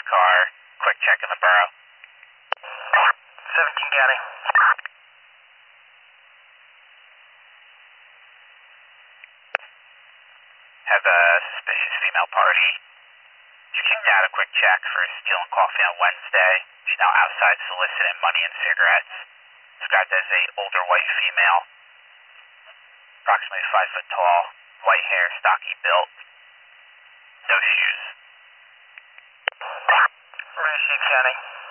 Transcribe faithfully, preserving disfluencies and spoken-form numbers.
car. Quick check in the borough. seventeen County. Have a suspicious female party. She kicked out a quick check for stealing coffee on Wednesday. She's now outside soliciting money and cigarettes. Described as a older white female. Approximately five foot tall. White hair, stocky built. No shoes. Receive County.